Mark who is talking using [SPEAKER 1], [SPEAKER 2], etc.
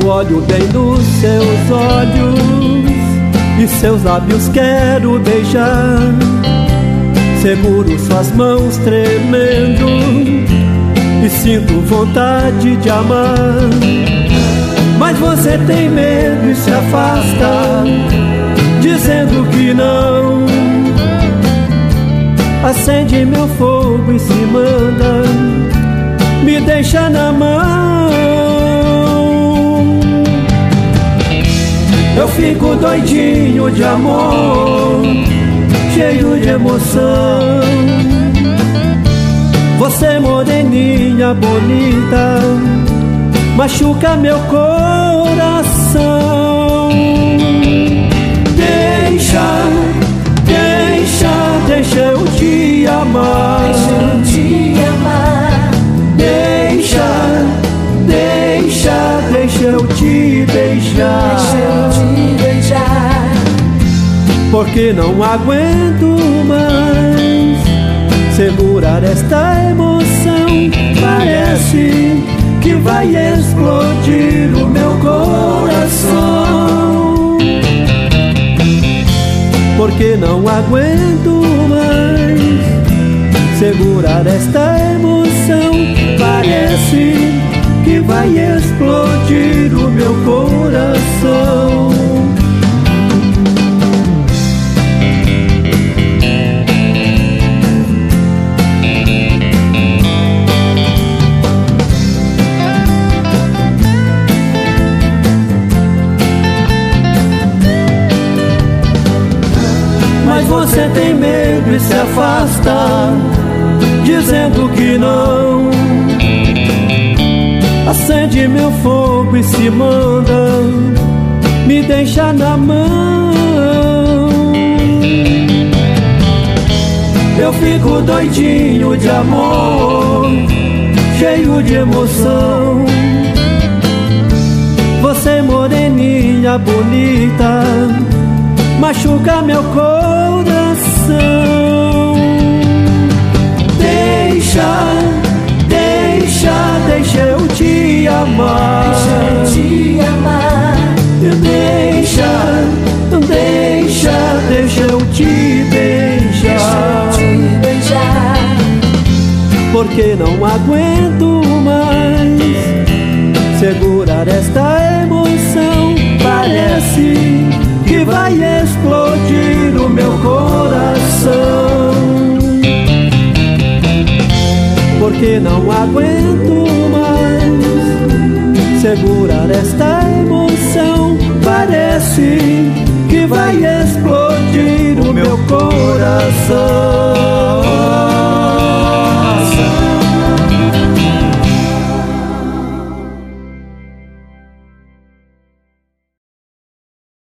[SPEAKER 1] olho bem nos seus olhos e seus lábios quero beijar. Seguro suas mãos tremendo e sinto vontade de amar. Mas você tem medo e se afasta, dizendo que não. Acende meu fogo e se manda, me deixa na mão. Eu fico doidinho de amor, cheio de emoção. Você moreninha bonita, machuca meu coração. Deixa, deixa, deixa eu te amar.
[SPEAKER 2] Deixa eu te amar.
[SPEAKER 1] Deixa, deixa, deixa eu te beijar.
[SPEAKER 2] Deixa eu te beijar.
[SPEAKER 1] Porque não aguento mais segurar esta emoção. Parece que vai explodir o meu coração. Porque não aguento mais segurar esta emoção. Parece que vai explodir o meu coração. Mas você tem medo e se afasta, dizendo que não. Acende meu fogo e se manda, me deixa na mão. Eu fico doidinho de amor, cheio de emoção. Você moreninha bonita, machuca meu coração. Deixa, deixa, deixa eu te amar.
[SPEAKER 2] Deixa eu te amar.
[SPEAKER 1] Deixa, deixa, deixa eu te beijar.
[SPEAKER 2] Deixa eu te beijar.
[SPEAKER 1] Porque não aguento mais segurar esta emoção. Parece que vai explodir o meu coração. Porque não aguento mais segurar esta